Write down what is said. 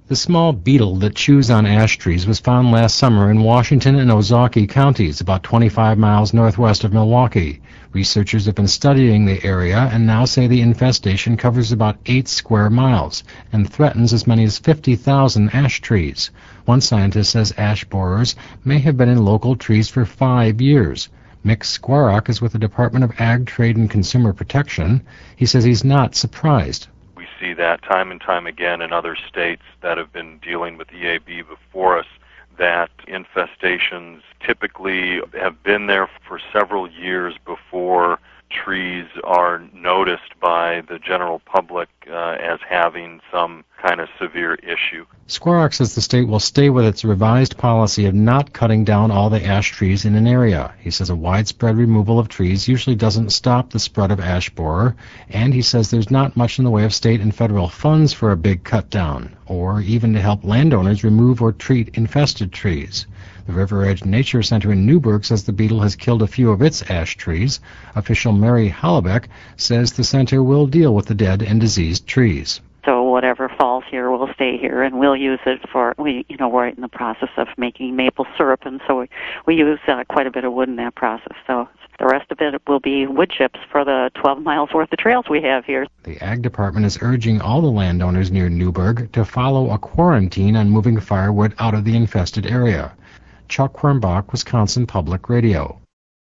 The small beetle that chews on ash trees was found last summer in Washington and Ozaukee counties, about 25 miles northwest of Milwaukee. Researchers have been studying the area and now say the infestation covers about 8 square miles and threatens as many as 50,000 ash trees. One scientist says ash borers may have been in local trees for 5 years. Mick Squarrock is with the Department of Ag, Trade, and Consumer Protection. He says he's not surprised. We see that time and time again in other states that have been dealing with EAB before us, that infestations typically have been there for several years before trees are noticed by the general public as having some kind of severe issue. Squarrock says the state will stay with its revised policy of not cutting down all the ash trees in an area. He says a widespread removal of trees usually doesn't stop the spread of ash borer, and he says there's not much in the way of state and federal funds for a big cut down, or even to help landowners remove or treat infested trees. The River Edge Nature Center in Newburgh says the beetle has killed a few of its ash trees. Official Mary Hallebeck says the center will deal with the dead and diseased trees. So whatever falls here will stay here, and we'll use it for, we're in the process of making maple syrup, and so we use quite a bit of wood in that process. So the rest of it will be wood chips for the 12 miles worth of trails we have here. The Ag Department is urging all the landowners near Newburgh to follow a quarantine on moving firewood out of the infested area. Chuck Quirmbach, Wisconsin Public Radio.